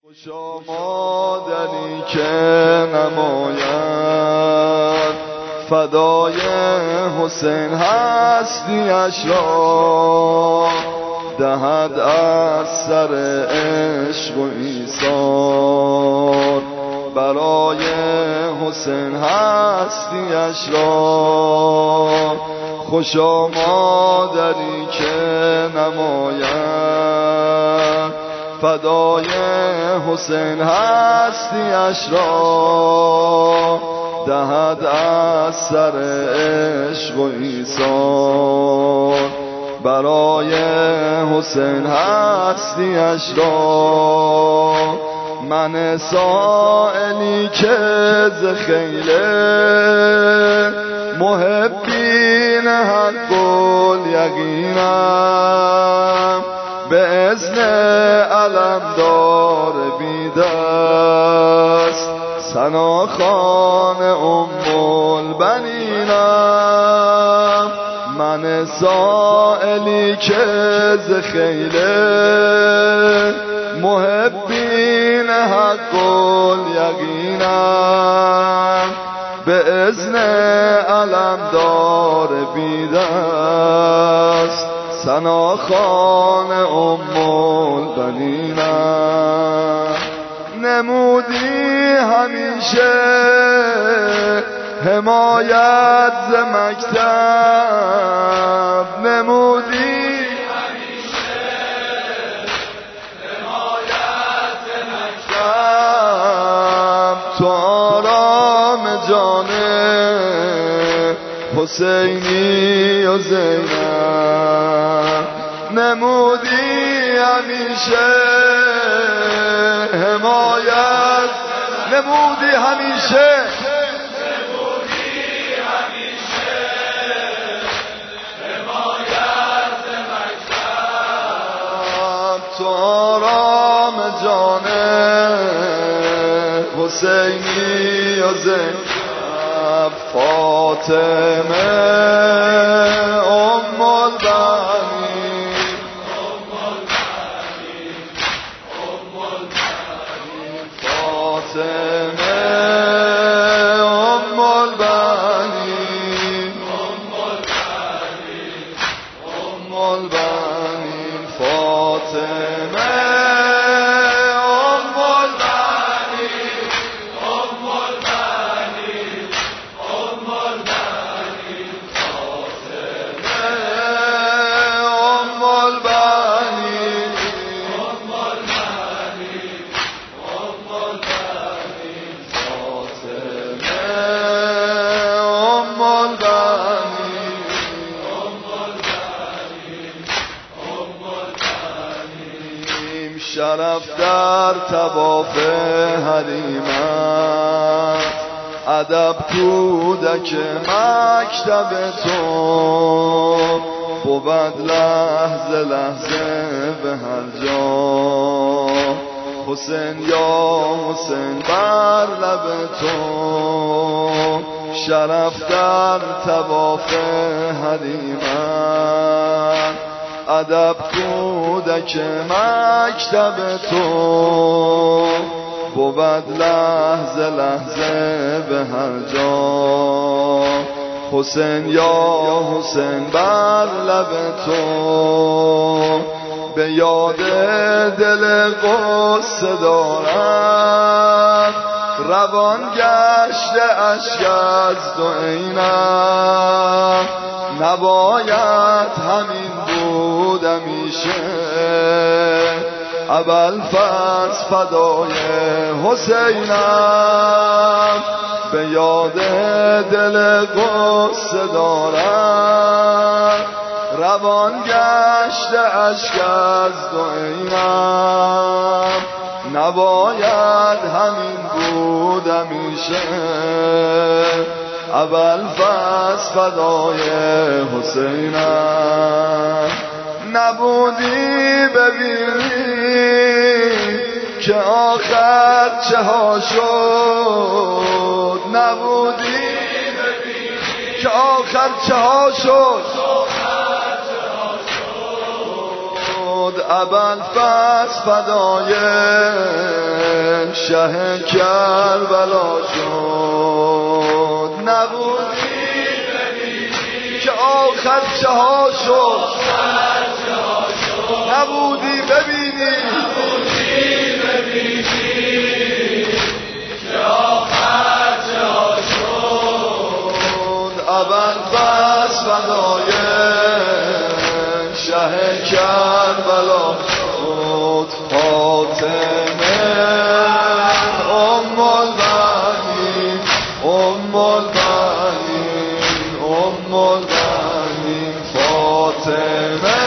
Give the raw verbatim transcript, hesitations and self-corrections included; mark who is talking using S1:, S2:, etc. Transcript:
S1: خوشا مادری که نماید فدای حسین هستیش را، دهد از سر عشق و ایثار برای حسین هستیش را. خوشا مادری که نماید فدای حسین هستیش را، دهد از سر عشق و ایثار برای حسین هستیش را. من سائلی که ز خیل محبین حق الیقینم، به اذن علمدار بیدست ثناخوان ام البنینم. من سائلی که ز خیل محبین حق الیقینم، به اذن علمدار بیدست ثناخوان ام البنینم. نمودی همیشه حمایت ز مکتب، نمودی همیشه حمایت ز مکتب، تو آرام جان حسینی و زینب. نمودی همیشه حمایت، نمودی همیشه نمودی همیشه حمایت مکتب، تو آرام جان حسینی و زینب. فاطمه ام البنین، فاطمه ام البنین، ام البنین، فاطمه ام البنین، ام البنین، ام البنین، فاطمه ام البنین، ام البنین، ام البنین، فاطمه ام البنین، ام البنین، ام البنین. شرف در طواف حریمت، ادب کودک مکتب تو، بود لحظه لحظه به هر جا. حسین یا حسین بر لب تو، شرف در طواف حریمت، ادب کودک مکتب تو، بود لحظه لحظه به هر جا. حسین یا حسین بر لب تو، به یاد دل غصه دارم روان گشته اشک از دو عینم. نباید همین بود همیشه ابوالفضل فدای حسینم. به یاد دل غصه دارم روان گشته اشک از دو عینم. نباید همین بود همیشه ابوالفضل فدای حسینم. نبودی ببینی که آخر چه ها شد، نبودی ببینی که آخر چه ها شد. ابوالفضل فدای شه کربلا شد. نبودی که آخر چه ها شد، نبودی ببینی
S2: که آخر چه ها شد.
S1: ابد بس فدای شه کربلا شد. فاطمه ام البنین ام البنین ام البنین فاطمه